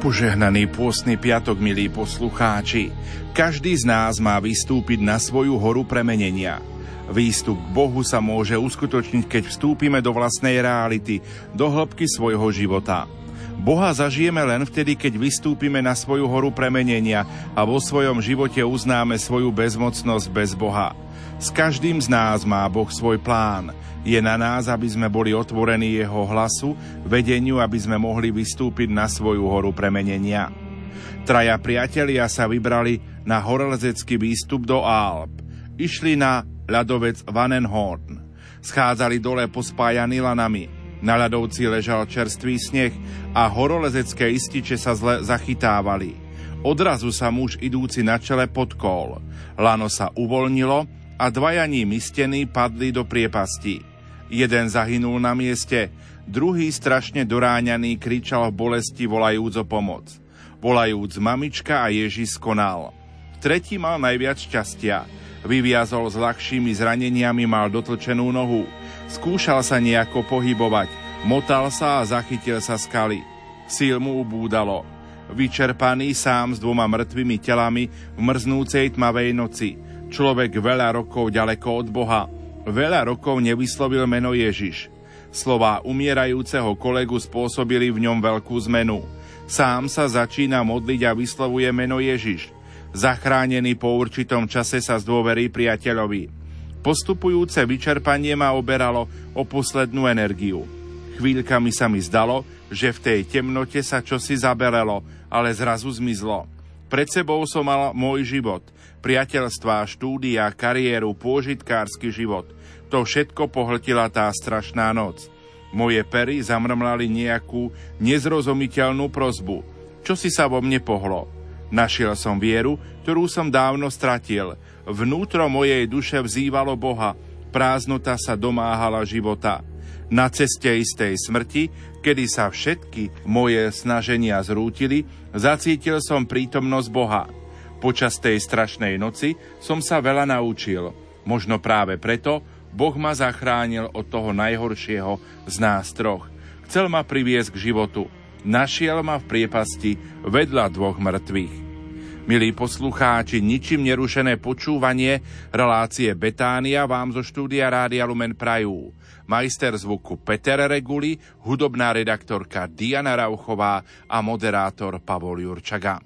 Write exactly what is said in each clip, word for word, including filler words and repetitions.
Požehnaný pôstny piatok, milí poslucháči. Každý z nás má vystúpiť na svoju horu premenenia. Výstup k Bohu sa môže uskutočniť, keď vstúpime do vlastnej reality, do hĺbky svojho života. Boha zažijeme len vtedy, keď vystúpime na svoju horu premenenia a vo svojom živote uznáme svoju bezmocnosť bez Boha. S každým z nás má Boh svoj plán. Je na nás, aby sme boli otvorení jeho hlasu, vedeniu, aby sme mohli vystúpiť na svoju horu premenenia. Traja priatelia sa vybrali na horolezecký výstup do Alp. Išli na ľadovec Vannenhorn. Schádzali dole pospájaní lanami. Na ľadovci ležal čerstvý sneh a horolezecké ističe sa zle zachytávali. Odrazu sa muž idúci na čele potkol. Lano sa uvoľnilo a dvaja ním istení padli do priepasti. Jeden zahynul na mieste, druhý strašne doráňaný kričal v bolesti, volajúc o pomoc. Volajúc mamička a Ježiš konal. Tretí mal najviac šťastia. Vyviazol s ľahšími zraneniami, mal dotlčenú nohu. Skúšal sa nejako pohybovať, motal sa a zachytil sa skaly. Síl mu ubúdalo. Vyčerpaný sám s dvoma mŕtvými telami v mrznúcej tmavej noci. Človek veľa rokov ďaleko od Boha. Veľa rokov nevyslovil meno Ježiš. Slová umierajúceho kolegu spôsobili v ňom veľkú zmenu. Sám sa začína modliť a vyslovuje meno Ježiš. Zachránený po určitom čase sa zdôverí priateľovi. Postupujúce vyčerpanie ma oberalo o poslednú energiu. Chvíľkami sa mi zdalo, že v tej temnote sa čosi zabelelo, ale zrazu zmizlo. Pred sebou som mal môj život. Priateľstvá, štúdia, kariéru, pôžitkársky život. To všetko pohltila tá strašná noc. Moje pery zamrmlali nejakú nezrozumiteľnú prosbu. Čo si sa vo mne pohlo? Našiel som vieru, ktorú som dávno stratil. Vnútro mojej duše vzývalo Boha. Prázdnota sa domáhala života. Na ceste istej smrti, kedy sa všetky moje snaženia zrútili, zacítil som prítomnosť Boha. Počas tej strašnej noci som sa veľa naučil. Možno práve preto Boh ma zachránil od toho najhoršieho z nás troch. Chcel ma priviesť k životu. Našiel ma v priepasti vedľa dvoch mŕtvych. Milí poslucháči, ničím nerušené počúvanie relácie Betánia vám zo štúdia Rádia Lumen prajú majster zvuku Peter Reguli, hudobná redaktorka Diana Rauchová a moderátor Pavol Jurčaga.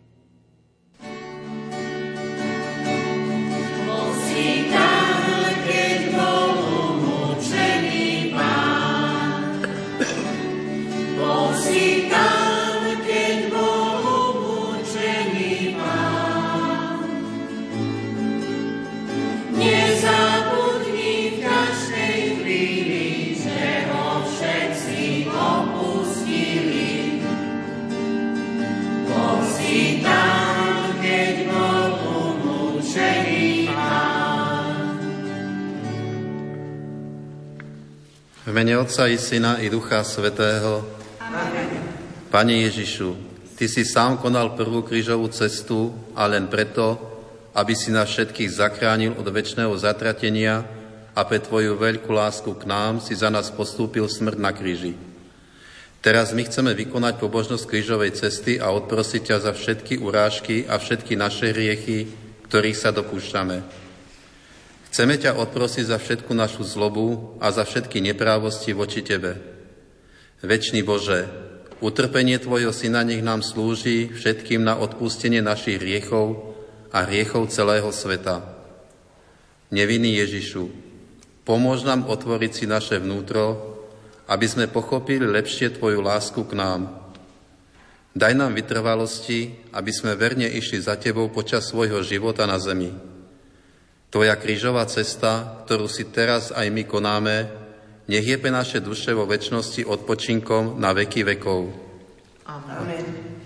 V mene Otca i Syna i Ducha Svätého. Amen. Pane Ježišu, Ty si sám konal prvú krížovú cestu a len preto, aby si nás všetkých zachránil od večného zatratenia a pre Tvoju veľkú lásku k nám si za nás postúpil smrť na kríži. Teraz my chceme vykonať pobožnosť krížovej cesty a odprosiť ťa za všetky urážky a všetky naše hriechy, ktorých sa dopúšťame. Chceme ťa odprosiť za všetku našu zlobu a za všetky neprávosti voči Tebe. Večný Bože, utrpenie Tvojho Syna nech nám slúži všetkým na odpustenie našich hriechov a hriechov celého sveta. Nevinný Ježišu, pomôž nám otvoriť si naše vnútro, aby sme pochopili lepšie Tvoju lásku k nám. Daj nám vytrvalosti, aby sme verne išli za Tebou počas svojho života na zemi. Tvoja krížová cesta, ktorú si teraz aj my konáme, nech je pre naše duše vo večnosti odpočinkom na veky vekov. Amen.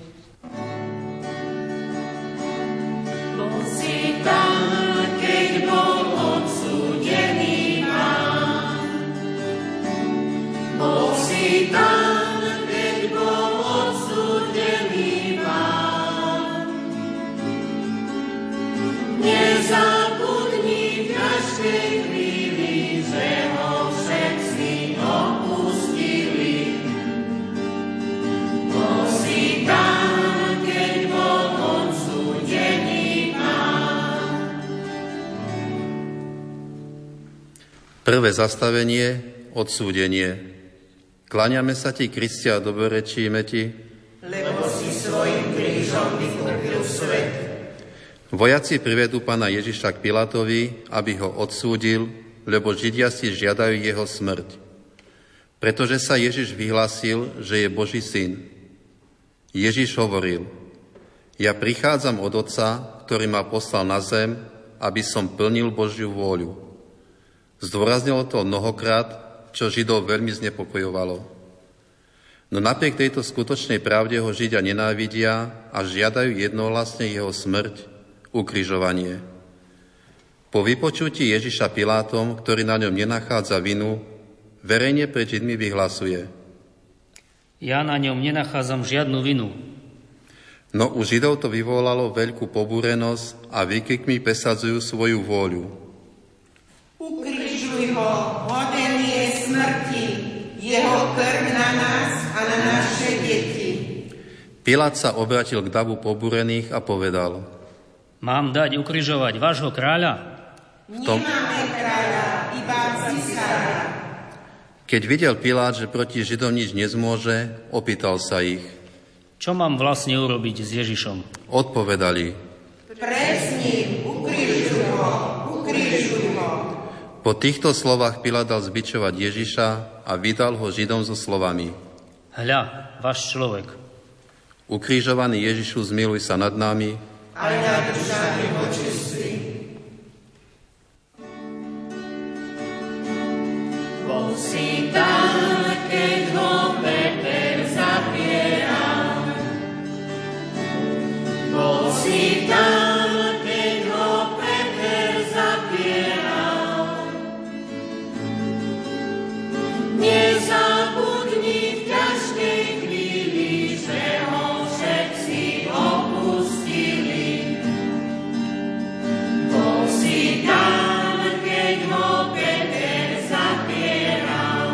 Bol si tam, keď bol odsúdený Pán. Bol si tam, keď bol odsúdený Pán. Nezabudni v každej chvíli, že ho všetci opustili. Bol si tam, Prvé zastavenie, odsúdenie. Kláňame sa ti, Kristia, a dobrorečíme ti, lebo si svojim krížom vykúpil svet. Vojaci privedú pána Ježiša k Pilátovi, aby ho odsúdil, lebo Židia si žiadajú jeho smrť. Pretože sa Ježiš vyhlásil, že je Boží syn. Ježiš hovoril: Ja prichádzam od Otca, ktorý ma poslal na zem, aby som plnil Božiu vôľu. Zdôraznilo to mnohokrát, čo Židov veľmi znepokojovalo. No napriek tejto skutočnej pravde ho Židia nenávidia a žiadajú jednohlasne jeho smrť, ukrižovanie. Po vypočutí Ježiša Pilátom, ktorý na ňom nenachádza vinu, verejne pred Židmi vyhlasuje: Ja na ňom nenachádzam žiadnu vinu. No u Židov to vyvolalo veľkú pobúrenosť a výkrikmi presadzujú svoju vôľu. Ukrižuj ho, hoden je smrti, jeho krv na nás a na naše deti. Pilát sa obratil k davu pobúrených a povedal: Mám dať ukrižovať vášho kráľa? V tom... Nemáme kráľa, iba cisára. Keď videl Pilát, že proti Židom nič nezmôže, opýtal sa ich: Čo mám vlastne urobiť s Ježišom? Odpovedali: Presním, ukrižuj ho, ukrižuj ho. Po týchto slovách Pilát dal zbičovať Ježiša a vydal ho Židom so slovami: Hľa, váš človek. Ukrižovaný Ježišu, zmiluj sa nad nami. Aj nad dušami očistí. Bol si tam, keď ho Peter zapieral. Bol si tam, keď ho Peter zapieral. Nezabudni v ťažkej chvíli, že ho všetci opustili. Bol si tam, keď ho Peter zapieral.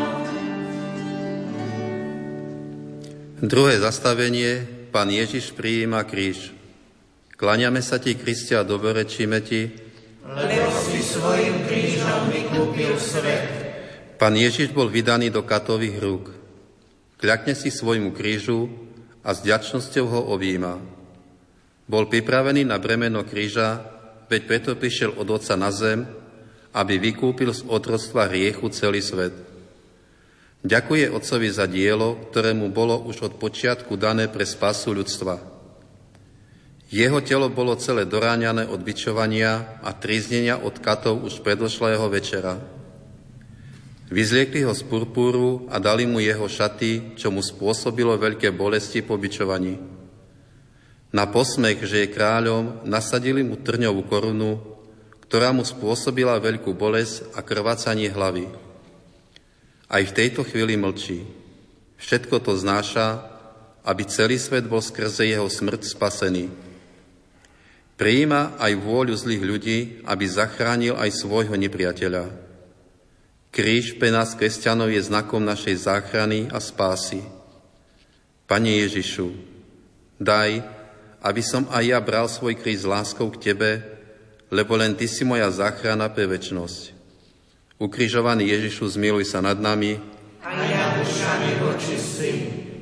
Druhé zastavenie, Pán Ježiš prijíma kríž. Kláňame sa ti, Kristia, a dobrorečíme ti, Lebo si svojim krížom vykúpil svet. Pán Ježiš bol vydaný do katových rúk. Kľakne si svojmu krížu a s vďačnosťou ho objíma. Bol pripravený na bremeno kríža, veď preto prišiel od Otca na zem, aby vykúpil z otroctva hriechu celý svet. Ďakuje Otcovi za dielo, ktoré mu bolo už od počiatku dané pre spasu ľudstva. Jeho telo bolo celé doráňané od bičovania a tríznenia od katov už predošlého večera. Vyzliekli ho z purpúru a dali mu jeho šaty, čo mu spôsobilo veľké bolesti po bičovaní. Na posmech, že je kráľom, nasadili mu trňovú korunu, ktorá mu spôsobila veľkú bolesť a krvácanie hlavy. Aj v tejto chvíli mlčí. Všetko to znáša, aby celý svet bol skrze jeho smrť spasený. Prijíma aj vôľu zlých ľudí, aby zachránil aj svojho nepriateľa. Kríž pre nás, kresťanov, je znakom našej záchrany a spásy. Pane Ježišu, daj, aby som aj ja bral svoj kríž s láskou k Tebe, lebo len Ty si moja záchrana pre večnosť. Ukrižovaný Ježišu, zmiluj sa nad nami. A ja dušami očistí.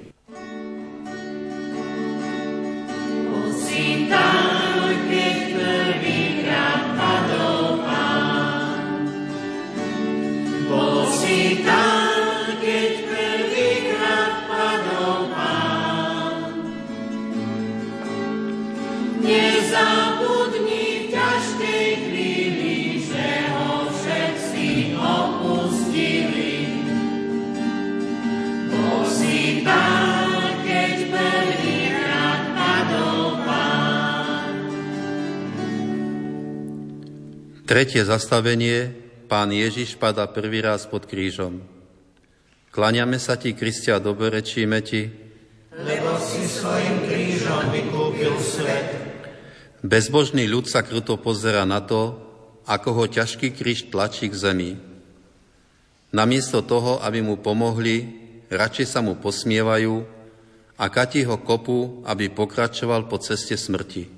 Bol si tam, keď prvýkrát padol Pán. Bol si tam, keď prvýkrát padol Pán. Nezabudni v ťažkej chvíli, že ho všetci opustili. Bol si tam, keď prvýkrát padol Pán. Tretie zastavenie, Pán Ježiš padá prvý raz pod krížom. Kláňame sa ti, Kristia, a dobrorečíme ti, Lebo si svojim krížom vykúpil svet. bezbožný ľud sa kruto pozerá na to, ako ho ťažký kríž tlačí k zemi. Namiesto toho, aby mu pomohli, radšej sa mu posmievajú a kati ho kopu, aby pokračoval po ceste smrti.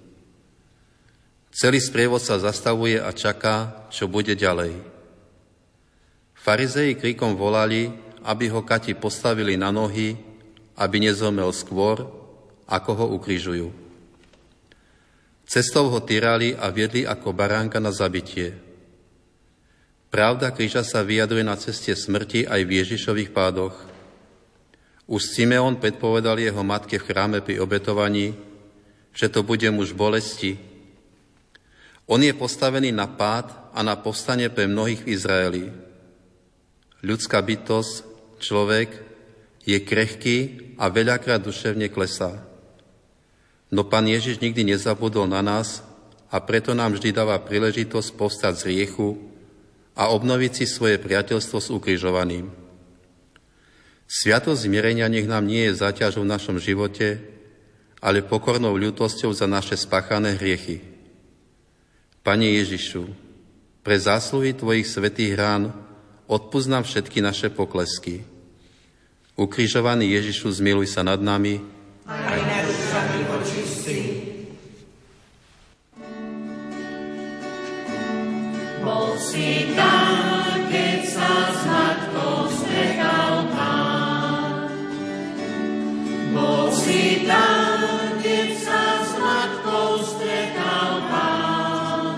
Celý sprievod sa zastavuje a čaká, čo bude ďalej. Farizei krikom volali, aby ho kati postavili na nohy, aby nezomrel skôr, ako ho ukrižujú. Cestou ho tyrali a viedli ako baránka na zabitie. Pravda kríža sa vyjadruje na ceste smrti aj v Ježišových pádoch. Už Simeon predpovedal jeho matke v chráme pri obetovaní, že to bude muž bolesti. On je postavený na pád a na povstanie pre mnohých v Izraeli. Ľudská bytosť, človek, je krehký a veľakrát duševne klesá. No Pán Ježiš nikdy nezabudol na nás a preto nám vždy dáva príležitosť povstať z hriechu a obnoviť si svoje priateľstvo s ukrižovaným. Sviatosť zmierenia nech nám nie je záťažou v našom živote, ale pokornou ľútosťou za naše spáchané hriechy. Pane Ježišu, pre zásluhy Tvojich svätých rán odpusť nám všetky naše poklesky. Ukrižovaný Ježišu, zmiluj sa nad nami. Aj nad dušami očistí. Bol si tam, keď sa s matkou stretal Pán. Bol si tam, keď sa s matkou stretal Pán.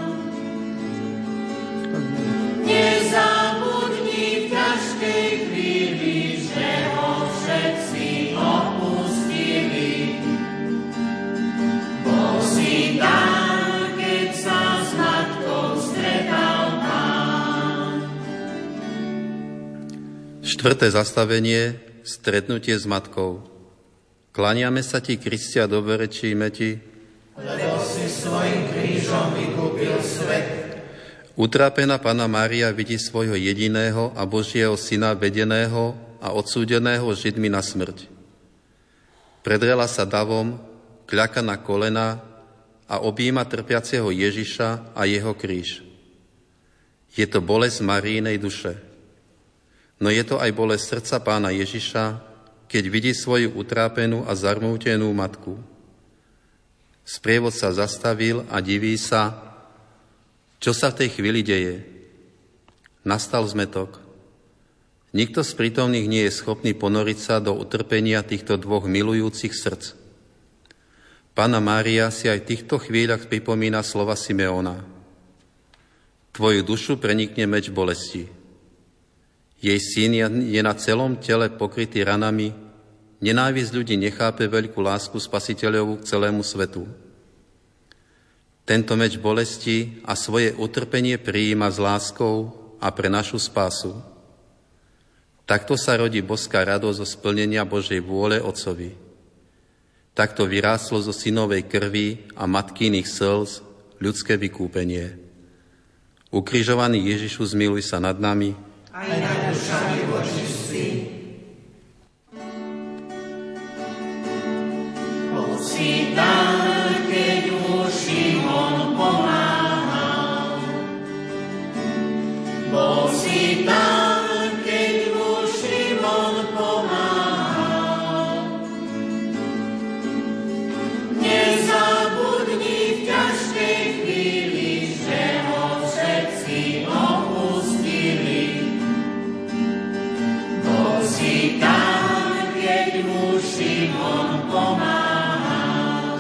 Nezabudni v ťažkej chvíli, že ho všetci opustili. Bol si tam, keď sa s matkou stretal Pán. Štvrté zastavenie, stretnutie s matkou. Klaniame sa Ti, Kristia, dobrorečíme Ti, Lebo si svojim krížom vykúpil svet. Utrápená Panna Mária vidí svojho jediného a Božieho syna vedeného a odsúdeného Židmi na smrť. Predrela sa davom, kľaka na kolena a objíma trpiaceho Ježiša a jeho kríž. Je to bolesť Marínej duše. No je to aj bolesť srdca Pána Ježiša, keď vidí svoju utrápenú a zarmútenú matku. Sprievodca zastavil a diví sa, čo sa v tej chvíli deje. Nastal zmätok. Nikto z prítomných nie je schopný ponoriť sa do utrpenia týchto dvoch milujúcich srdc. Panna Mária si aj v týchto chvíľach pripomína slova Simeona. Tvoju dušu prenikne meč bolesti. Jej syn je na celom tele pokrytý ranami, nenávisť ľudí nechápe veľkú lásku Spasiteľovú k celému svetu. Tento meč bolesti a svoje utrpenie prijíma s láskou a pre našu spásu. Takto sa rodí boská radosť zo splnenia Božej vôle Otcovi. Takto vyrástlo zo synovej krvi a matkyných slz ľudské vykúpenie. Ukrižovaný Ježišu, zmiluj sa nad nami, Aj nad dušami očistí. Bol si tam, keď mu Šimon pomáhal. Bol si tam, keď mu Šimon pomáhal. Nezabudni v ťažkej chvíli, že ho všetci opustili. Bol si tam, keď mu Šimon pomáhal.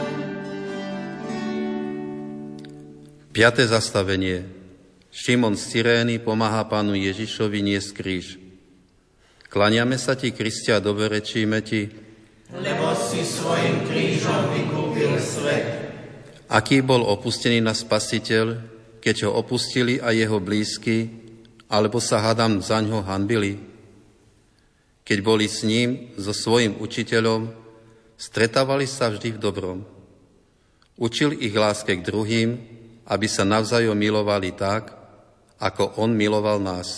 Piaté zastavenie. Šimon z Cyrény pomáha Pánu Ježišovi niesť kríž. Klaniame sa Ti, Kristia, dobrorečíme Ti, Lebo si svojim krížom vykúpil svet. aký bol opustený na Spasiteľ, keď ho opustili aj jeho blízky, alebo sa hádam zaňho hanbili. Keď boli s ním, so svojim učiteľom, stretávali sa vždy v dobrom. Učil ich láske k druhým, aby sa navzájom milovali tak, ako on miloval nás.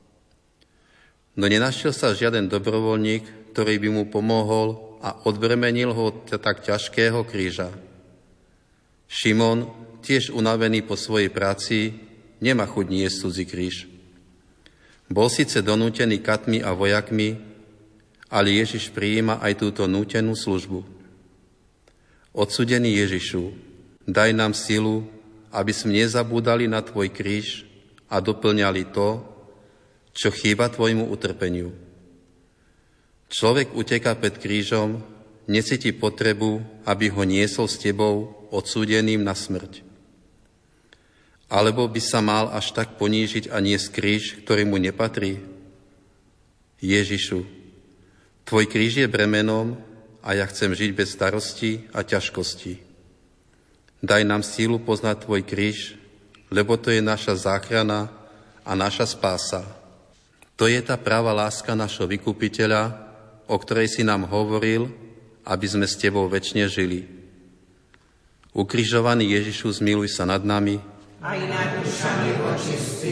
No nenašiel sa žiaden dobrovoľník, ktorý by mu pomohol a odbremenil ho od tak ťažkého kríža. Šimon, tiež unavený po svojej práci, nemá chuť niesť cudzí kríž. Bol síce donútený katmi a vojakmi, ale Ježiš prijíma aj túto nútenú službu. Odsúdený Ježišu, daj nám silu, aby sme nezabúdali na Tvoj kríž a doplňali to, čo chýba tvojmu utrpeniu. Človek uteká pred krížom, necíti potrebu, aby ho niesol s tebou odsúdeným na smrť. Alebo by sa mal až tak ponížiť a niesť kríž, ktorý mu nepatrí? Ježišu, tvoj kríž je bremenom a ja chcem žiť bez starosti a ťažkosti. Daj nám sílu poznať tvoj kríž, lebo to je naša záchrana a naša spása. To je tá práva láska našho vykupiteľa, o ktorej si nám hovoril, aby sme s tebou večne žili. Ukrižovaný Ježišu, zmiluj sa nad nami, aj nad dušami očistí.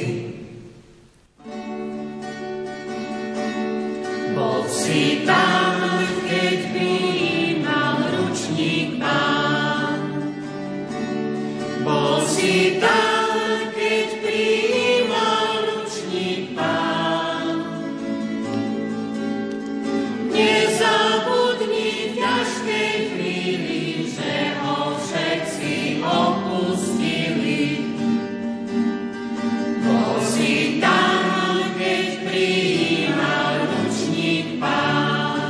Bol si tam, keď prijímal ručník Pán. Bol si tam, keď prijímal ručník Pán. Nezabudni v ťažkej chvíli, že ho všetci opustili. Bol si tam, keď prijímal ručník Pán.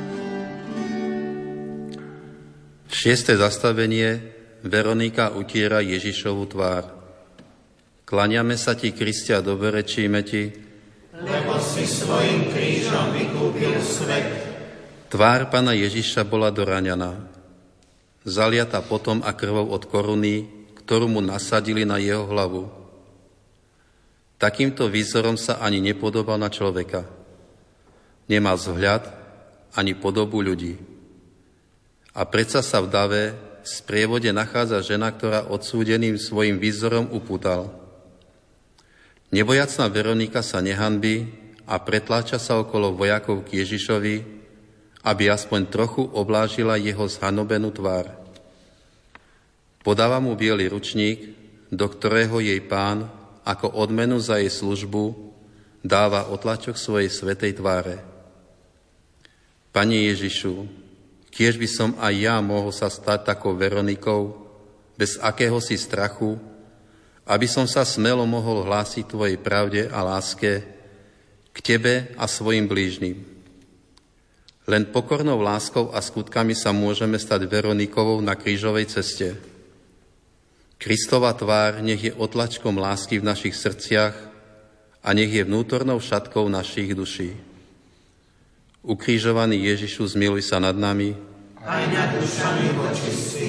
Šieste zastavenie. Veronika utiera Ježišovu tvár. Klaniame sa ti, Kriste, a dobrečíme ti, lebo si svojim krížom vykúpil svet. Tvár Pána Ježiša bola doraňaná, zaliata potom a krvou od koruny, ktorú mu nasadili na jeho hlavu. Takýmto výzorom sa ani nepodobal na človeka. Nemal vzhľad ani podobu ľudí. A predsa sa v dave v sprievode nachádza žena, ktorá odsúdeným svojim výzorom upútal. Nebojacná Veronika sa nehanbí a pretláča sa okolo vojakov k Ježišovi, aby aspoň trochu oblážila jeho zhanobenú tvár. Podáva mu biely ručník, do ktorého jej Pán ako odmenu za jej službu dáva otlačok svojej svätej tváre. Pane Ježišu, kiež by som aj ja mohol sa stať takou Veronikou, bez akéhosi strachu, aby som sa smelo mohol hlásiť tvojej pravde a láske k tebe a svojim blížnym. Len pokornou láskou a skutkami sa môžeme stať Veronikovou na krížovej ceste. Kristova tvár nech je otlačkom lásky v našich srdciach a nech je vnútornou šatkou našich duší. Ukrižovaný Ježišu, zmiluj sa nad nami, aj nad dušami očistí.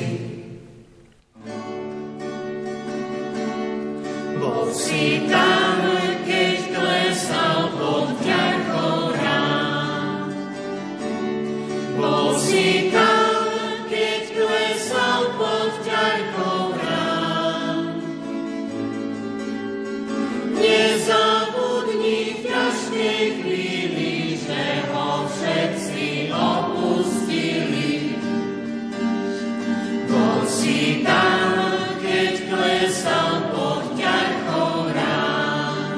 Bol si tam, keď klesal pod ťarchou rán. Bol si tam, keď klesal pod ťarchou rán. Nezabudni v ťažkej chvíli, že ho všetci opustili. Bol si tam, keď klesal pod ťarchou rán.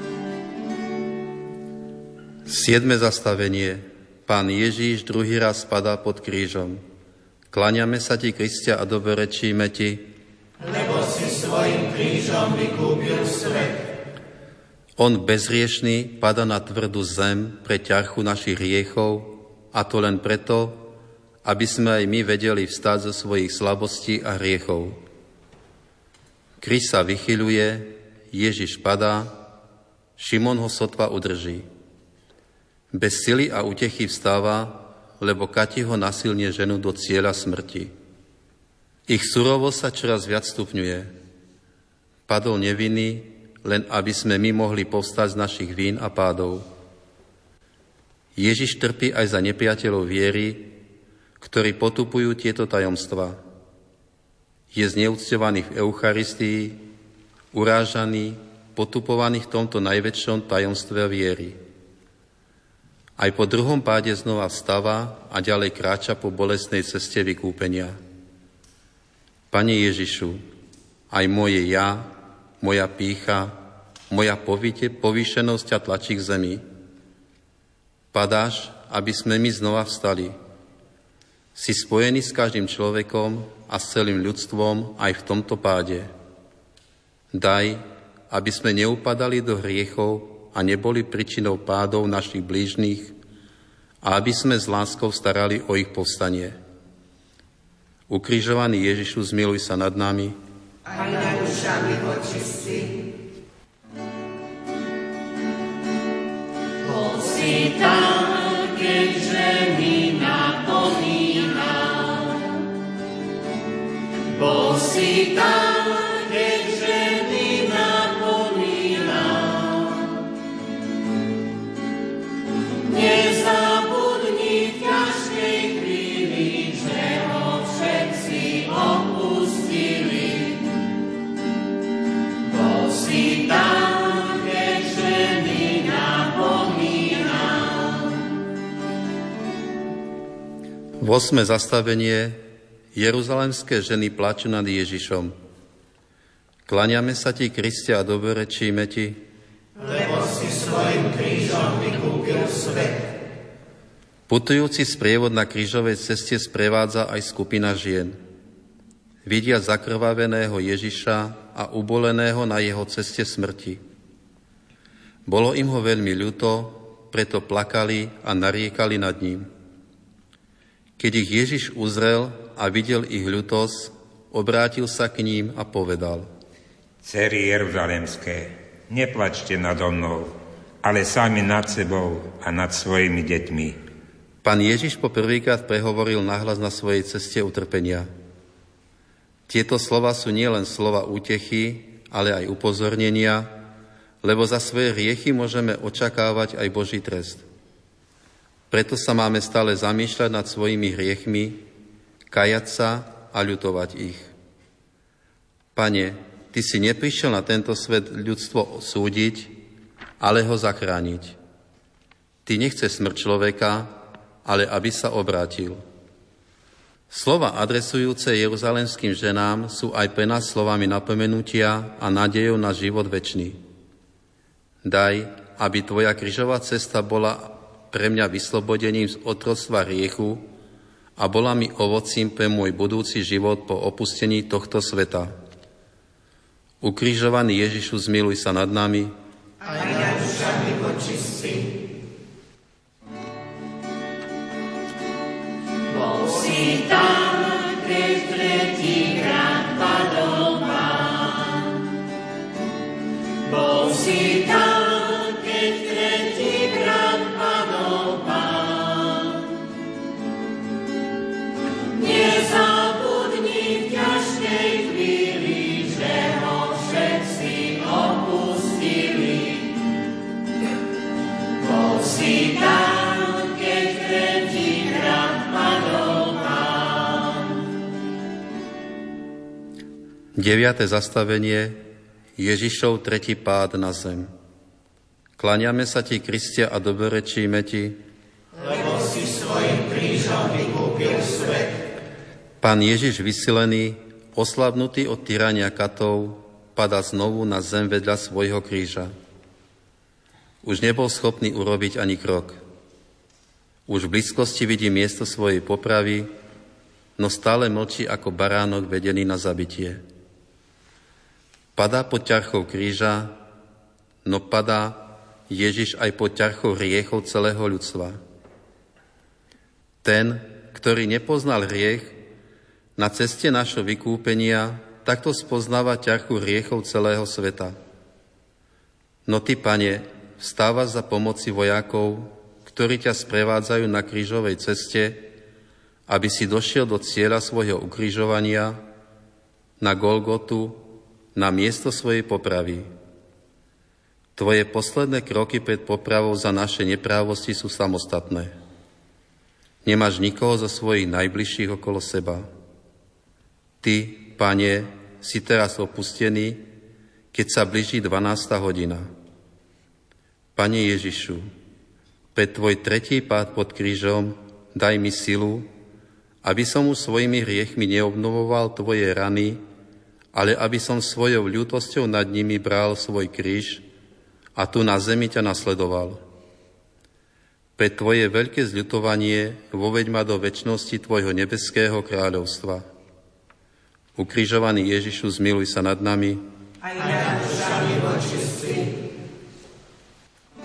Siedme zastavenie. Pán Ježíš druhý raz spadá pod krížom. Kláňame sa ti, Kriste, a dobrečíme ti, lebo si svojim krížom vykúpil svet. On bezriešný pada na tvrdú zem pre ťarchu našich hriechov, a to len preto, aby sme aj my vedeli vstať zo svojich slabostí a hriechov. Kríž sa vychyľuje, Ježiš padá, Šimon ho sotva udrží. Bez sily a utechy vstáva, lebo Kati ho nasilne ženú do cieľa smrti. Ich surovosť sa čoraz viac stupňuje. Padol nevinný, len aby sme my mohli povstať z našich vín a pádov. Ježiš trpí aj za nepriateľov viery, ktorí potupujú tieto tajomstvá. Je zneúcťovaný v Eucharistii, urážaný, potupovaný v tomto najväčšom tajomstve viery. Aj po druhom páde znova vstáva a ďalej kráča po bolestnej ceste vykúpenia. Pane Ježišu, aj moje ja, moja pýcha, moja povite, povýšenosť ťa tlačí k zemi. Padáš, aby sme my znova vstali. Si spojený s každým človekom a s celým ľudstvom aj v tomto páde. Daj, aby sme neupadali do hriechov a neboli príčinou pádov našich blížnych a aby sme s láskou starali o ich povstanie. Ukrižovaný Ježišu, zmiluj sa nad nami. Aj nad dušami očistí. Bol si tam, keďže mi napomínal. Bol si tam, keďže mi napomínal. Nezabudni v ťažkej chvíli, že ho všetci opustili. Bol si tam, keďže mi napomínal. V osme zastavenie Jeruzalemské ženy plačú nad Ježišom. Kláňame sa ti, Kriste, a dobrorečíme ti, Lebo si svojim krížom vykúpil svet. Putujúci sprievod na krížovej ceste sprevádza aj skupina žien. Vidia zakrvaveného Ježiša a uboleného na jeho ceste smrti. Bolo im ho veľmi ľúto, preto plakali a nariekali nad ním. Keď ich Ježiš uzrel a videl ich ľútosť, obrátil sa k ním a povedal: Dcery Jeruzalemské, neplačte nado mnou, ale sami nad sebou a nad svojimi deťmi. Pán Ježiš po prvýkrát prehovoril nahlas na svojej ceste utrpenia. Tieto slova sú nielen slova útechy, ale aj upozornenia, lebo za svoje hriechy môžeme očakávať aj Boží trest. Preto sa máme stále zamýšľať nad svojimi hriechmi, kajať sa a ľutovať ich. Pane, Ty si neprišiel na tento svet ľudstvo súdiť, ale ho zachrániť. Ty nechceš smrť človeka, ale aby sa obrátil. Slova adresujúce jeruzalemským ženám sú aj pre nás slovami napomenutia a nádejou na život večný. Daj, aby Tvoja krížová cesta bola pre mňa vyslobodením z otroctva hriechu a bola mi ovocím pre môj budúci život po opustení tohto sveta. Ukrižovaný Ježišu, zmiluj sa nad nami. Aj nad dušami očistí. Bol si tam, keď tretíkrát padol Pán. Bol si tam, keď tretíkrát padol Pán. Nezabudni v ťažkej chvíli, že ho všetci opustili. Bol si tam, keď tretíkrát padol Pán. Deviate zastavenie, Ježišov tretí pád na zem. Kláňame sa ti, Kriste, a dobrorečíme ti, Lebo si svojim krížom vykúpil svet. Pán Ježiš vysilený, oslabnutý od tyrania katov, padá znovu na zem vedľa svojho kríža. Už nebol schopný urobiť ani krok. Už v blízkosti vidí miesto svojej popravy, no stále mlčí ako baránok vedený na zabitie. Padá pod ťarchou kríža, no padá Ježiš aj pod ťarchou hriechov celého ľudstva. Ten, ktorý nepoznal hriech, na ceste našho vykúpenia takto spoznáva ťarchu hriechov celého sveta. No ty, Pane, vstávaš za pomoci vojakov, ktorí ťa sprevádzajú na krížovej ceste, aby si došiel do cieľa svojho ukrižovania, na Golgotu, na miesto svojej popravy. Tvoje posledné kroky pred popravou za naše neprávosti sú samostatné. Nemáš nikoho zo svojich najbližších okolo seba. Ty, Pane, si teraz opustený, keď sa blíži dvanásta hodina. Pane Ježišu, pre Tvoj tretí pád pod krížom daj mi silu, aby som už svojimi hriechmi neobnovoval Tvoje rany, ale aby som svojou ľútosťou nad nimi bral svoj kríž a tu na zemi ťa nasledoval. Pre Tvoje veľké zľutovanie voveď ma do večnosti Tvojho nebeského kráľovstva. Ukrižovaný Ježišu, zmiluj sa nad nami. Aj nad dušami očistí.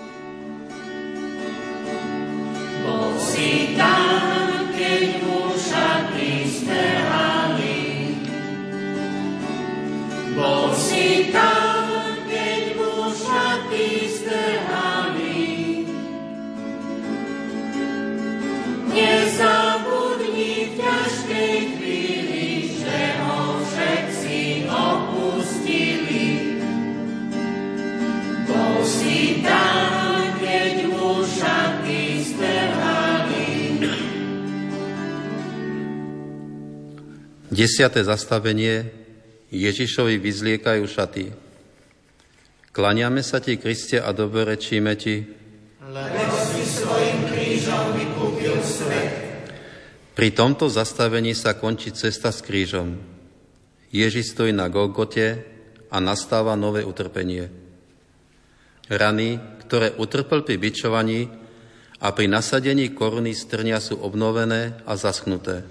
Desiate zastavenie. Ježišovi vyzliekajú šaty. Klaniame sa ti, Kriste, a dobrorečíme ti, lebo si svojim krížom vykúpil svet. Pri tomto zastavení sa končí cesta s krížom. Ježiš stojí na Golgote a nastáva nové utrpenie. Rany, ktoré utrpel pri bičovaní a pri nasadení koruny strnia, sú obnovené a zaschnuté.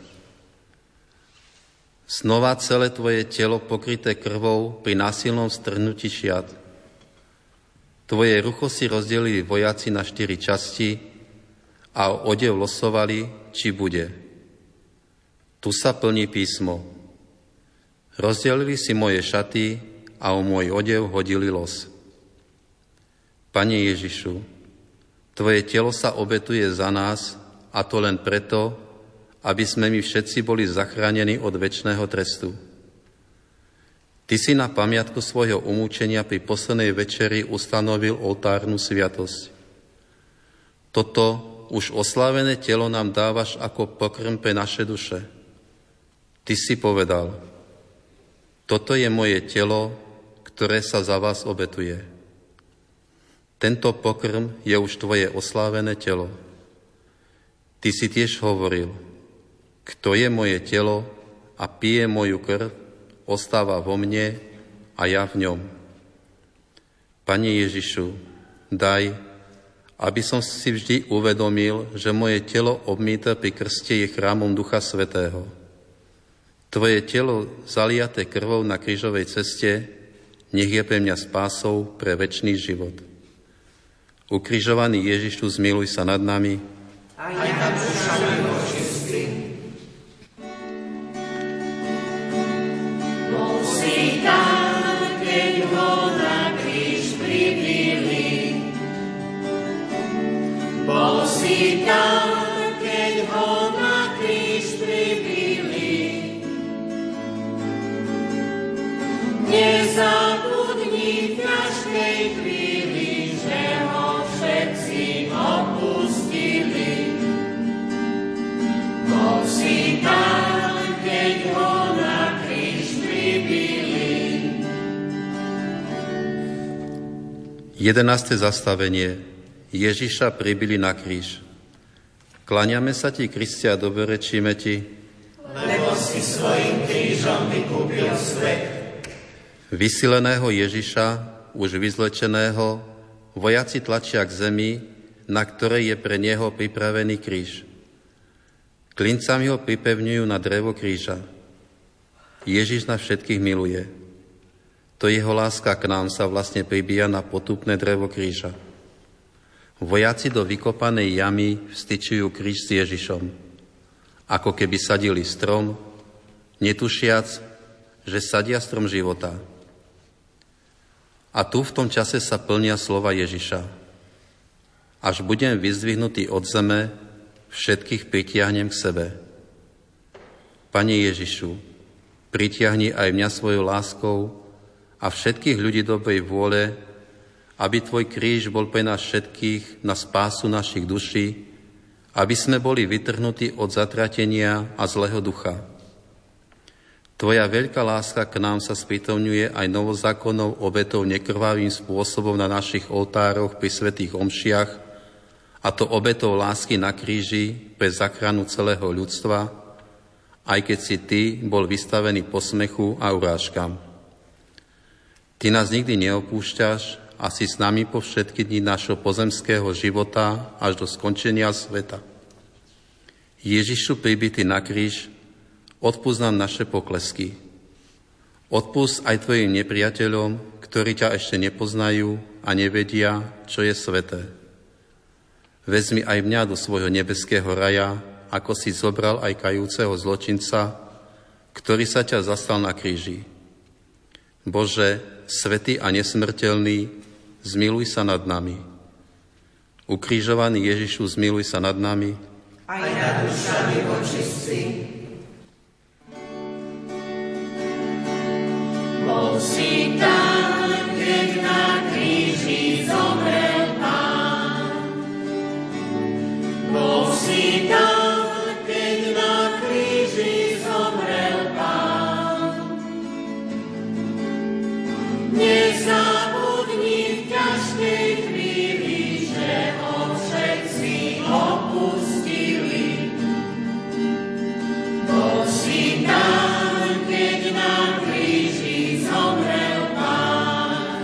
Znova celé tvoje telo pokryté krvou pri násilnom strhnutí šiat. Tvoje rucho si rozdelili vojaci na štyri časti a odev losovali, či bude. Tu sa plní písmo. Rozdelili si moje šaty a o môj odev hodili los. Pane Ježišu, tvoje telo sa obetuje za nás, a to len preto, aby sme my všetci boli zachránení od večného trestu. Ty si na pamiatku svojho umúčenia pri poslednej večeri ustanovil oltárnu sviatosť. Toto už oslávené telo nám dávaš ako pokrm pre naše duše. Ty si povedal, toto je moje telo, ktoré sa za vás obetuje. Tento pokrm je už tvoje oslávené telo. Ty si tiež hovoril, kto je moje telo a pije moju krv, ostáva vo mne a ja v ňom. Pane Ježišu, daj, aby som si vždy uvedomil, že moje telo obmýté pri krste je chrámom Ducha Svätého. Tvoje telo zaliaté krvou na krížovej ceste nech je pre mňa spásou pre večný život. Ukrižovaný Ježišu, zmiluj sa nad nami. Aj nad dušami očistí. Bol si tam, keď ho na kríž pribili. Bol si tam, keď ho na kríž pribili. Nezabudni v ťažkej chvíli, že ho všetci opustili. Bol si tam, keď ho na kríž pribili. Jedenáste zastavenie. Ježiša pribili na kríž. Kláňame sa ti, Kriste, a dobrorečíme ti, Lebo si svojim krížom vykúpil svet. Vysileného Ježiša, už vyzlečeného, vojaci tlačia k zemi, na ktorej je pre neho pripravený kríž. Klincami ho pripevňujú na drevo kríža. Ježiš nás všetkých miluje. To jeho láska k nám sa vlastne pribíja na potupné drevo kríža. Vojaci do vykopanej jamy vstyčujú kríž s Ježišom, ako keby sadili strom, netušiac, že sadia strom života. A tu v tom čase sa plnia slova Ježiša. Až budem vyzdvihnutý od zeme, všetkých pritiahnem k sebe. Pane Ježišu, pritiahni aj mňa svojou láskou a všetkých ľudí dobrej vôle, aby tvoj kríž bol pre nás všetkých na spásu našich duší, aby sme boli vytrhnutí od zatratenia a zlého ducha. Tvoja veľká láska k nám sa sprítomňuje aj novozákonnou obetou nekrvavým spôsobom na našich oltároch pri svätých omšiach, a to obetou lásky na kríži pre záchranu celého ľudstva, aj keď si ty bol vystavený posmechu a urážkam. Ty nás nikdy neopúšťaš a si s nami po všetky dni našho pozemského života až do skončenia sveta. Ježišu pribitý na kríž, odpusť nám naše poklesky. Odpusť aj tvojim nepriateľom, ktorí ťa ešte nepoznajú a nevedia, čo je sveté. Vezmi aj mňa do svojho nebeského raja, ako si zobral aj kajúceho zločinca, ktorý sa ťa zastal na kríži. Bože, svätý a nesmrteľný, zmiluj sa nad nami. Ukrižovaný Ježišu, zmiluj sa nad nami. Aj nad dušami očistí. Bol si tam, keď na kríži zomrel Pán. Bol si tam, keď na kríži zomrel Pán. Nezabudni v ťažkej chvíli, že ho všetci opustili. Bol si tam, keď na kríži zomrel Pán.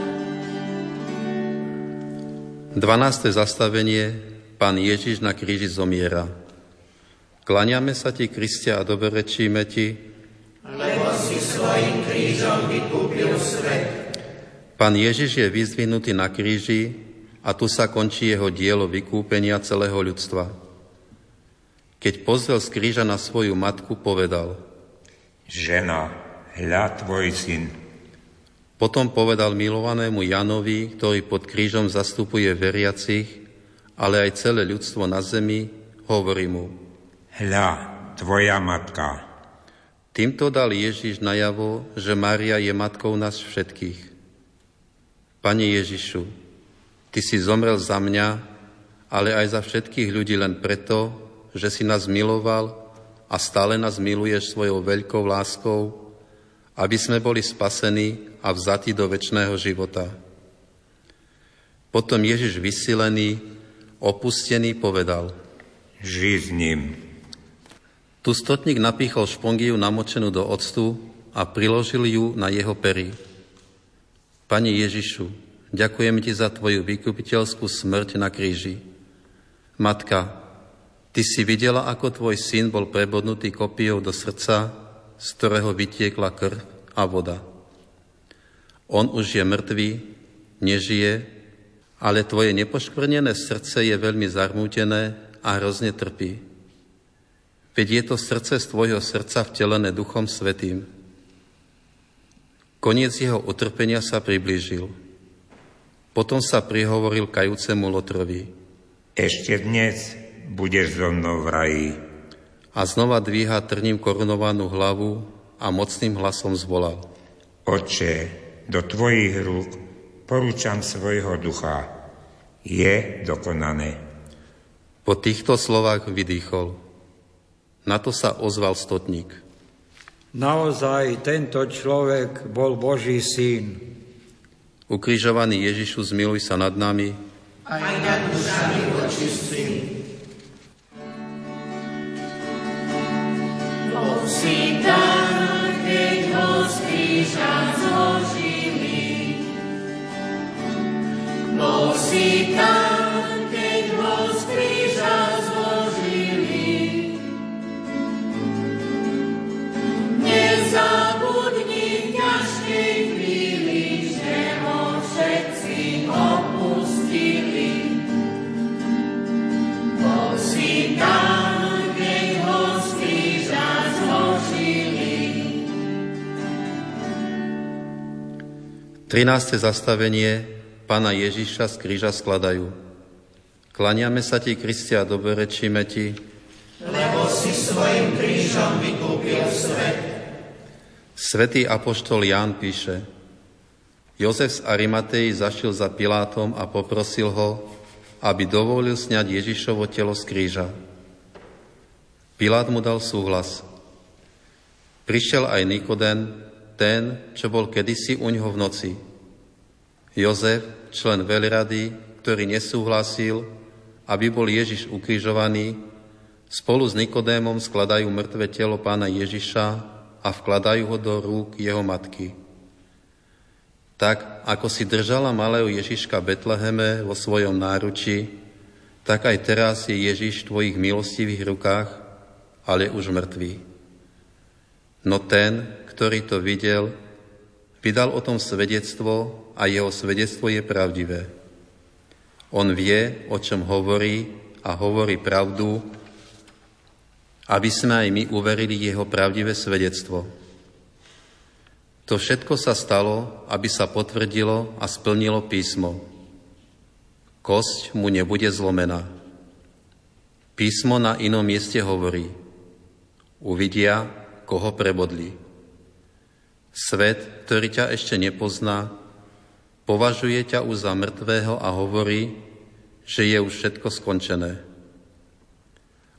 dvanáste zastavenie. Pán Ježiš na kríži zomiera. Kláňame sa ti, Kriste, a dobrorečíme ti, lebo si svojim krížom vykúpil svet. Pán Ježiš je vyzdvihnutý na kríži a tu sa končí jeho dielo vykúpenia celého ľudstva. Keď pozrel z kríža na svoju matku, povedal: Žena, hľa tvoj syn. Potom povedal milovanému Janovi, ktorý pod krížom zastupuje veriacich, ale aj celé ľudstvo na zemi, hovorí mu: Hľa, tvoja matka. Týmto dal Ježiš najavo, že Mária je matkou nás všetkých. Pane Ježišu, ty si zomrel za mňa, ale aj za všetkých ľudí len preto, že si nás miloval a stále nás miluješ svojou veľkou láskou, aby sme boli spasení a vzatí do večného života. Potom Ježiš vysilený, opustený, povedal: Žij s ním. Tu stotník napíchol špongiu namočenú do octu a priložil ju na jeho pery. Pane Ježišu, ďakujem ti za tvoju vykupiteľskú smrť na kríži. Matka, ty si videla, ako tvoj syn bol prebodnutý kopijou do srdca, z ktorého vytiekla krv a voda. On už je mŕtvý, nežije, ale tvoje nepoškvrnené srdce je veľmi zarmútené a hrozne trpí. Veď je to srdce z tvojho srdca vtelené Duchom Svätým. Koniec jeho utrpenia sa priblížil. Potom sa prihovoril kajúcemu Lotrovi: Ešte dnes budeš so mnou v raji. A znova dvíha trním korunovanú hlavu a mocným hlasom zvolal: Otče, do tvojich rúk porúčam svojho ducha. Je dokonané. Po týchto slovách vydýchol. Na to sa ozval stotník: Naozaj tento človek bol Boží syn. Ukrižovaný Ježišu, zmiluj sa nad nami Aj nad dušami očistými. Bol si tam, keď ho z kríža zložili. Bol si tam, keď ho z kríža zložili. Nezabudni v ťažkej chvíli, že ho všetci opustili. Bol si tam, keď ho z kríža zložili. trináste zastavenie. Pána Ježiša z kríža skladajú. Kláňame sa ti, Kriste, a dobrorečíme ti, Lebo si svojim krížom vykúpil svet. Svätý apoštol Ján píše: Jozef z Arimatei zašiel za Pilátom a poprosil ho, aby dovolil sňať Ježišovo telo z kríža. Pilát mu dal súhlas. Prišiel aj Nikodém, ten, čo bol kedysi uňho v noci. Jozef, člen veľrady, ktorý nesúhlasil, aby bol Ježiš ukrižovaný, spolu s Nikodémom skladajú mŕtve telo pána Ježiša a vkladajú ho do rúk jeho matky. Tak, ako si držala malého Ježiška Betleheme vo svojom náručí, tak aj teraz je Ježiš v tvojich milostivých rukách, ale už mŕtvý. No ten, ktorý to videl, vydal o tom svedectvo a jeho svedectvo je pravdivé. On vie, o čom hovorí a hovorí pravdu, aby sme aj my uverili jeho pravdivé svedectvo. To všetko sa stalo, aby sa potvrdilo a splnilo písmo. Kosť mu nebude zlomená. Písmo na inom mieste hovorí: uvidia, koho prebodli. Svet, ktorý ťa ešte nepozná, považuje ťa už za mŕtvého a hovorí, že je už všetko skončené.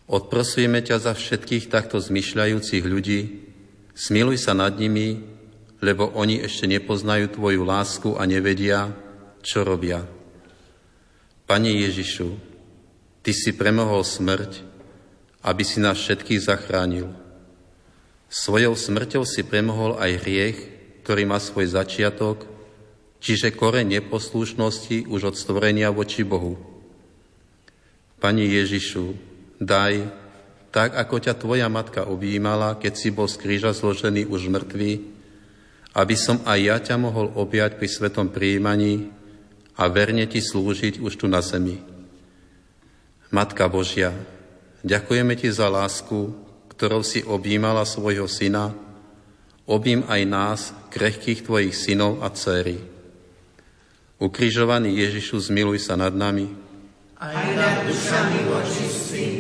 Odprosujeme ťa za všetkých takto zmyšľajúcich ľudí, smiluj sa nad nimi lebo oni ešte nepoznajú Tvoju lásku a nevedia, čo robia. Pane Ježišu, Ty si premohol smrť, aby si nás všetkých zachránil. Svojou smrťou si premohol aj hriech, ktorý má svoj začiatok, čiže koreň neposlušnosti už od stvorenia voči Bohu. Pane Ježišu, daj, tak ako ťa Tvoja matka objímala, keď si bol z kríža zložený už mŕtvý, aby som aj ja ťa mohol objať pri svetom prijímaní a verne Ti slúžiť už tu na zemi. Matka Božia, ďakujeme Ti za lásku, ktorou si objímala svojho syna, objím aj nás, krehkých Tvojich synov a dcéry. Ukrižovaný Ježišu, zmiluj sa nad nami. Aj nad dušami očistí.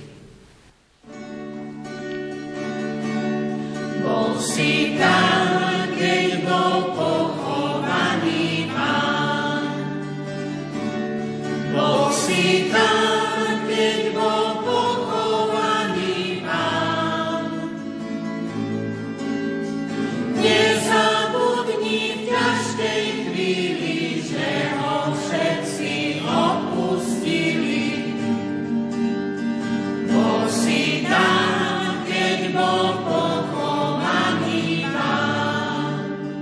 Bol si tam, keď bol pochovaný Pán. Bol si tam, keď bol pochovaný Pán. Nezabudni v ťažkej chvíli, že ho všetci opustili. Bol si tam, keď bol pochovaný Pán.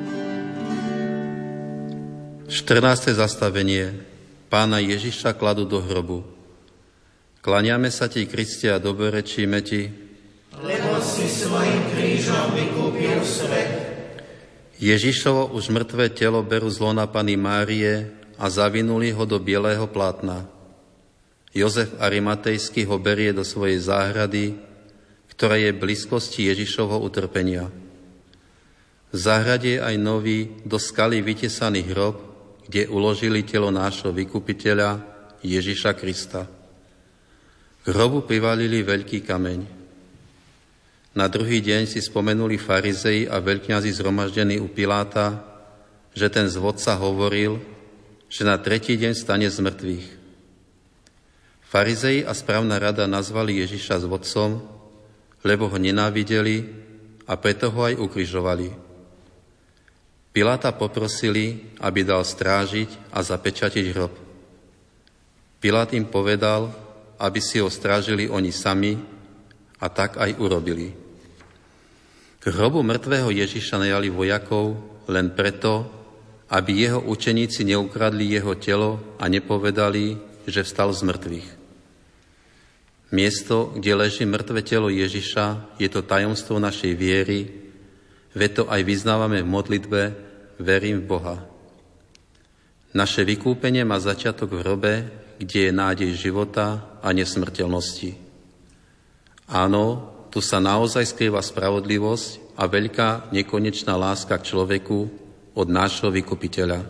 štrnáste zastavenie. Pána Ježiša kladú do hrobu. Klaniame sa Ti, Kriste, a dobrorečíme Ti, Lebo si svojim krížom vykúpil svet. Ježišovo už mŕtve telo berú z lona Panny Márie a zavinuli ho do bieleho plátna. Jozef Arimatejský ho berie do svojej záhrady, ktorá je v blízkosti Ježišovho utrpenia. V záhrade je aj nový, do skaly vytesaný hrob, kde uložili telo nášho vykupiteľa Ježiša Krista. K hrobu privalili veľký kameň. Na druhý deň si spomenuli farizei a veľkňazi zhromaždení u Piláta, že ten zvodca hovoril, že na tretí deň stane z mŕtvych. Farizei a správna rada nazvali Ježiša zvodcom, lebo ho nenávideli a preto ho aj ukrižovali. Piláta poprosili, aby dal strážiť a zapečatiť hrob. Pilát im povedal, aby si ho strážili oni sami, a tak aj urobili. K hrobu mŕtvého Ježiša najali vojakov len preto, aby jeho učeníci neukradli jeho telo a nepovedali, že vstal z mŕtvych. Miesto, kde leží mŕtve telo Ježiša, je to tajomstvo našej viery, veď to aj vyznávame v modlitbe Verím v Boha. Naše vykúpenie má začiatok v hrobe, kde je nádej života a nesmrteľnosti. Áno, tu sa naozaj skrýva spravodlivosť a veľká nekonečná láska k človeku od nášho vykupiteľa.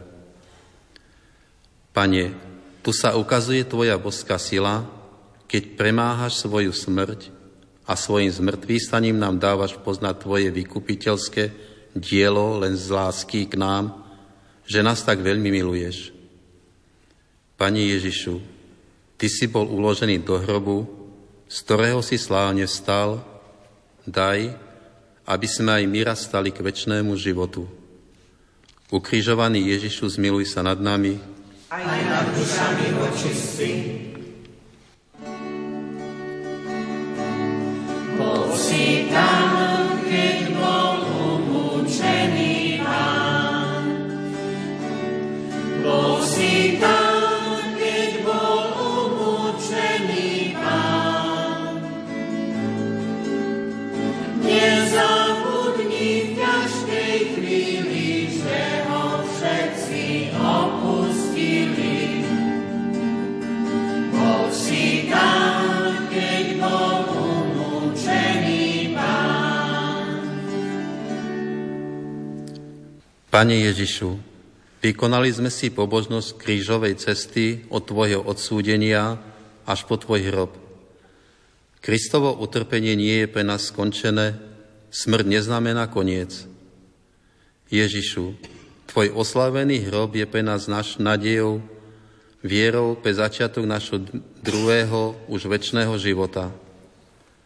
Pane, tu sa ukazuje Tvoja boská sila, keď premáhaš svoju smrť a svojim zmŕtvychvstaním nám dávaš poznať Tvoje vykupiteľské dielo len z lásky k nám, že nás tak veľmi miluješ. Pane Ježišu, Ty si bol uložený do hrobu, z ktorého si slávne vstal, daj, aby sme aj my raz stali k večnému životu. Ukrižovaný Ježišu, zmiluj sa nad nami. Aj nad dušami očistí. Bol si tam, keď bol umúčený Pán. Bol si tam, keď bol umúčený Pán. Nezabudni v ťažkej chvíli, že ho všetci opustili. Bol si tam, keď bol umúčený Pán. Pane Ježišu, vykonali sme si pobožnosť krížovej cesty od Tvojho odsúdenia až po Tvoj hrob. Kristovo utrpenie nie je pre nás skončené, smrť neznamená koniec. Ježišu, Tvoj oslávený hrob je pre nás naš nádejou, vierou pre začiatok našho druhého, už večného života.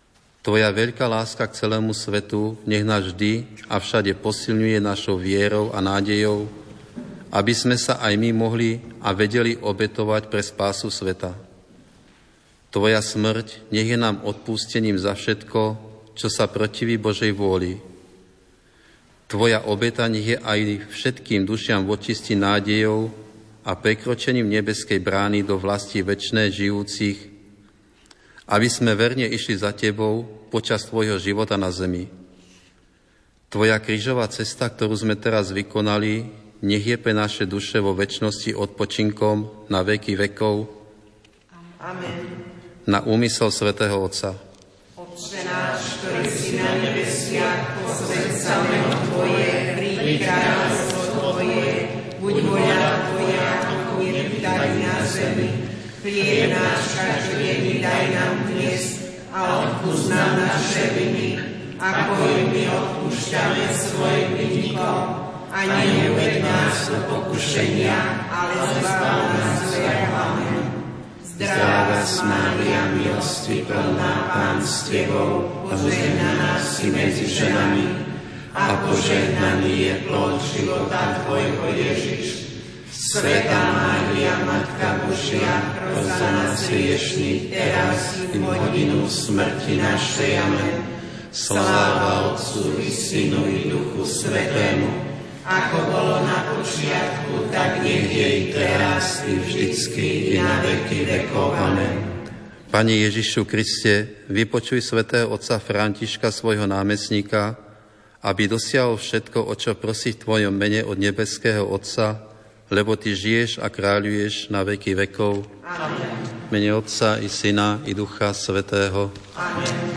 Tvoja veľká láska k celému svetu nech nás vždy a všade posilňuje našou vierou a nádejou, aby sme sa aj my mohli a vedeli obetovať pre spásu sveta. Tvoja smrť nech je nám odpustením za všetko, čo sa protiví Božej vôli. Tvoja obeta nech je aj všetkým dušiam vočistí nádejou a prekročením nebeskej brány do vlasti večné žijúcich, aby sme verne išli za Tebou počas Tvojho života na zemi. Tvoja krížová cesta, ktorú sme teraz vykonali, nech je pre naše duše vo večnosti odpočinkom na veky vekov. Amen. Na úmysel svätého Otca. Otče náš, ktorý si na nebesiach, posväť sa meno Tvoje, príď kráľovstvo Tvoje, buď vôľa Tvoja, ako je tady na zemi. Chlieb náš každodenný daj nám dnes a odpusť nám naše viny, ako i my odpúšťame svojim vinníkom. A neuveď nás do pokušenia, ale zbav nás zlého. Amen. Zdravá Mária, milosti plná, Pán s Tebou, požehnaná si medzi ženami a požehnaný je plod života Tvojho Ježiš. Svätá Mária, Matka Božia, pros za nás hriešnych, teraz i v hodinu smrti našej. Amen. Sláva Otcu i Synu i Duchu Svätému, ako bolo na počiatku, tak nech je i teraz, i vždycky, i na veky vekov. Amen. Pane Ježišu Kriste, vypočuj svätého otca Františka, svojho námestníka, aby dosiahol všetko, o čo prosí v Tvojom mene od nebeského Otca, lebo Ty žiješ a kráľuješ na veky vekov. Amen. V mene Otca i Syna i Ducha Svätého. Amen.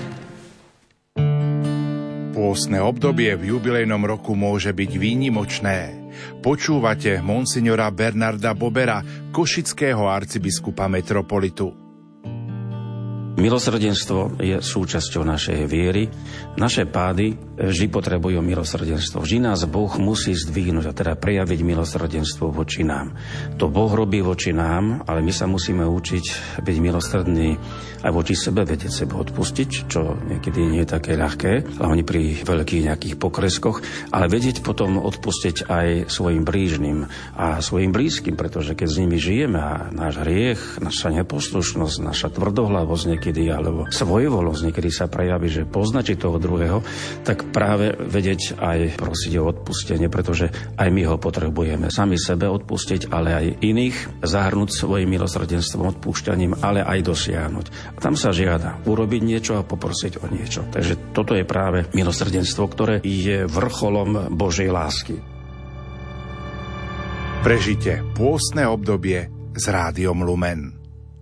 Pôstne obdobie v jubilejnom roku môže byť výnimočné. Počúvate monsignora Bernarda Bobera, košického arcibiskupa metropolitu. Milosrdenstvo je súčasťou našej viery. Naše pády vždy potrebujú milosrdenstvo. Vždy nás Boh musí zdvihnúť a teda prejaviť milosrdenstvo voči nám. To Boh robí voči nám, ale my sa musíme učiť byť milosrdní aj voči sebe, vedieť sebe odpustiť, čo niekedy nie je také ľahké, hlavne pri veľkých nejakých pokreskoch, ale vedieť potom odpustiť aj svojim blížnym a svojim blízkym, pretože keď s nimi žijeme a náš hriech, naša neposlušnosť, naša tvrdohlavosť niekedy, alebo svojvoľnosť niekedy sa prejaví, že poznačí toho druhého, tak práve vedieť aj prosiť o odpustenie, pretože aj my ho potrebujeme sami sebe odpustiť, ale aj iných zahrnúť svojim milosrdenstvom, odpúšťaním, ale aj dosiahnuť. A tam sa žiada urobiť niečo a poprosiť o niečo. Takže toto je práve milosrdenstvo, ktoré je vrcholom Božej lásky. Prežite pôstne obdobie s Rádiom Lumen.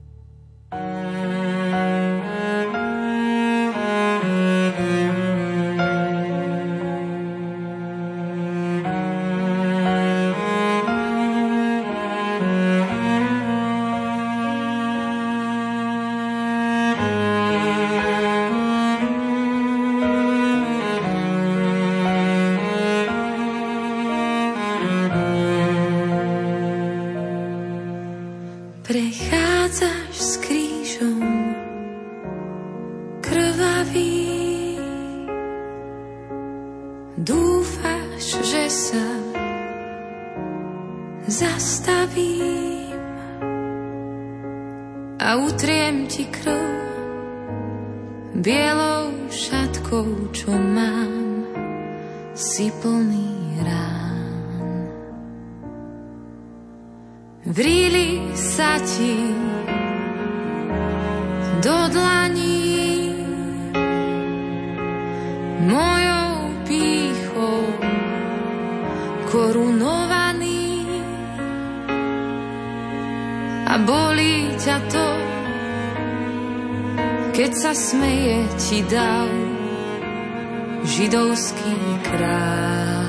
Prechádzaš s krížom krvavý, dúfaš, že sa zastavím a utriem ti krv bielou šatkou, čo mám, si plný rán. Vrili sa ti do dlaní mojou pýchou korunovaný a bolí ťa to, keď sa smeje ti dav židovský kráľ.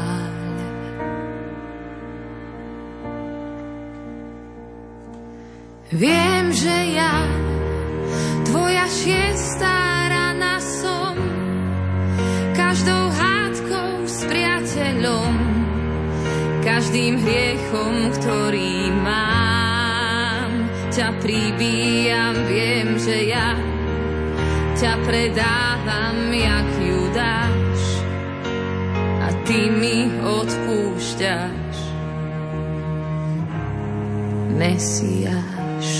Viem, že ja, tvoja šiestá rana som, každou hádkou s priateľom, každým hriechom, ktorý mám, ťa pribíjam. Viem, že ja, ťa predávam jak Judáš a ty mi odpúšťaš, Mesiáš.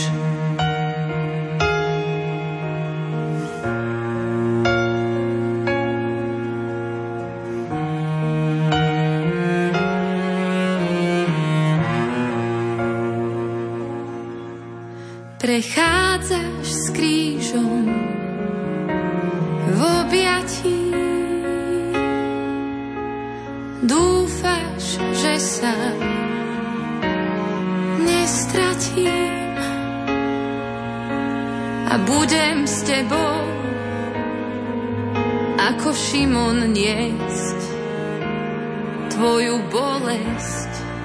Prechádzaš s krížom v objatí, dúfaš, že sa nestratím a budem s tebou ako Šimon niesť tvoju bolesť.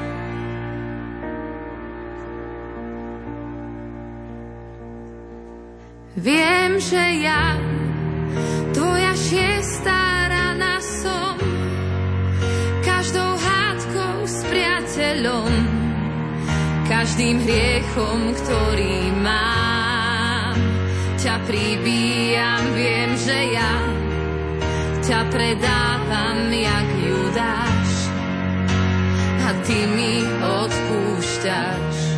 Viem, že ja, tvoja šiestá rana som, každou hádkou s priateľom, každým hriechom, ktorý mám. Ťa pribíjam, viem, že ja ťa predávam jak Judáš a ty mi odpúšťaš.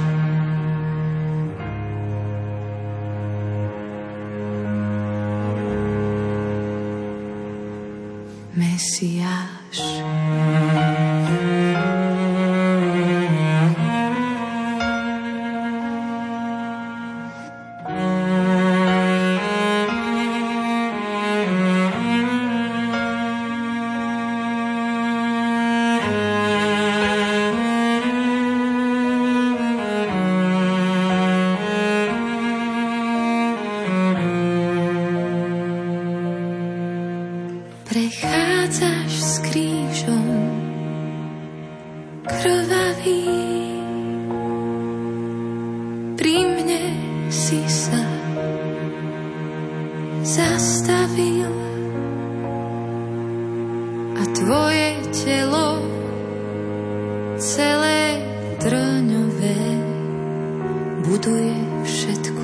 Mesiáš. Prechádzaš s krížom krvavý, pri mne si sa zastavil a tvoje telo celé trňové buduje všetko.